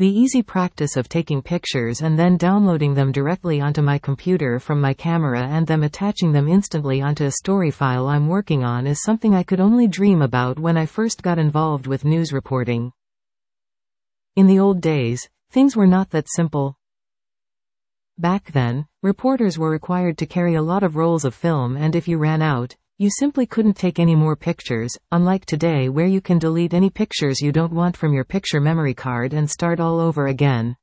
The easy practice of taking pictures and then downloading them directly onto my computer from my camera and them attaching them instantly onto a story file I'm working on is something I could only dream about when I first got involved with news reporting. In the old days, things were not that simple. Back then, reporters were required to carry a lot of rolls of film, and if you ran out, you simply couldn't take any more pictures, unlike today where you can delete any pictures you don't want from your picture memory card and start all over again.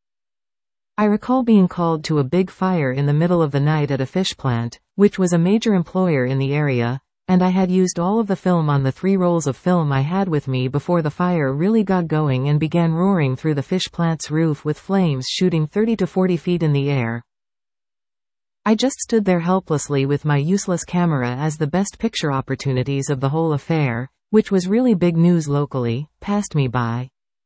I recall being called to a big fire in the middle of the night at a fish plant, which was a major employer in the area, and I had used all of the film on the 3 rolls of film I had with me before the fire really got going and began roaring through the fish plant's roof with flames shooting 30 to 40 feet in the air. I just stood there helplessly with my useless camera as the best picture opportunities of the whole affair, which was really big news locally, passed me by.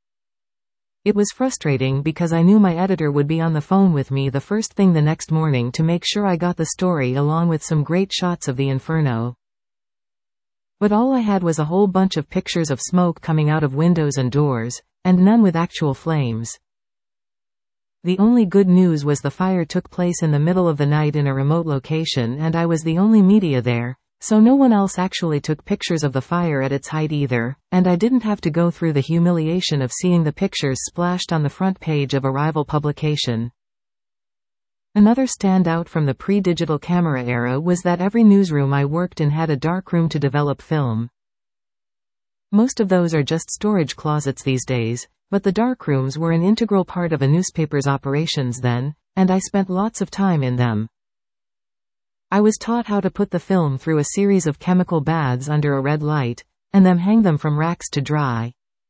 It was frustrating because I knew my editor would be on the phone with me the first thing the next morning to make sure I got the story along with some great shots of the inferno. But all I had was a whole bunch of pictures of smoke coming out of windows and doors, and none with actual flames. The only good news was the fire took place in the middle of the night in a remote location and I was the only media there, so no one else actually took pictures of the fire at its height either, and I didn't have to go through the humiliation of seeing the pictures splashed on the front page of a rival publication. Another standout from the pre-digital camera era was that every newsroom I worked in had a darkroom to develop film. Most of those are just storage closets these days, but the darkrooms were an integral part of a newspaper's operations then, and I spent lots of time in them. I was taught how to put the film through a series of chemical baths under a red light, and then hang them from racks to dry.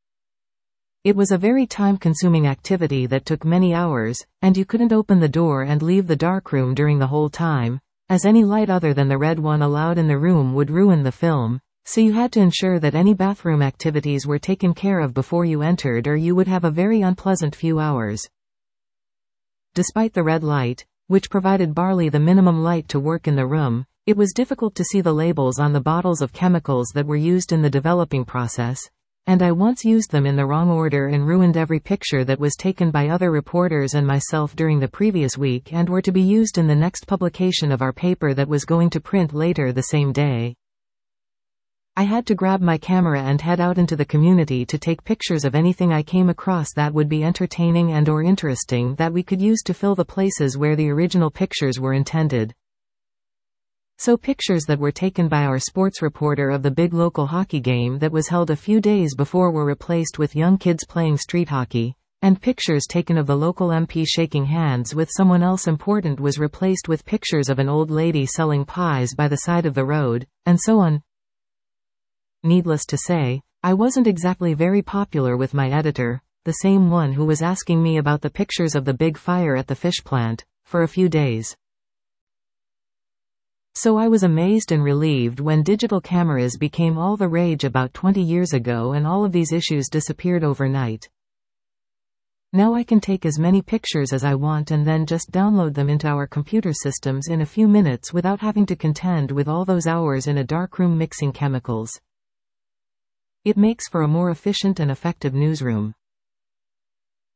It was a very time-consuming activity that took many hours, and you couldn't open the door and leave the darkroom during the whole time, as any light other than the red one allowed in the room would ruin the film. So you had to ensure that any bathroom activities were taken care of before you entered or you would have a very unpleasant few hours. Despite the red light, which provided barely the minimum light to work in the room, it was difficult to see the labels on the bottles of chemicals that were used in the developing process, and I once used them in the wrong order and ruined every picture that was taken by other reporters and myself during the previous week and were to be used in the next publication of our paper that was going to print later the same day. I had to grab my camera and head out into the community to take pictures of anything I came across that would be entertaining and or interesting that we could use to fill the places where the original pictures were intended. So pictures that were taken by our sports reporter of the big local hockey game that was held a few days before were replaced with young kids playing street hockey, and pictures taken of the local MP shaking hands with someone else important was replaced with pictures of an old lady selling pies by the side of the road, and so on. Needless to say, I wasn't exactly very popular with my editor, the same one who was asking me about the pictures of the big fire at the fish plant, for a few days. So I was amazed and relieved when digital cameras became all the rage about 20 years ago and all of these issues disappeared overnight. Now I can take as many pictures as I want and then just download them into our computer systems in a few minutes without having to contend with all those hours in a darkroom mixing chemicals. It makes for a more efficient and effective newsroom.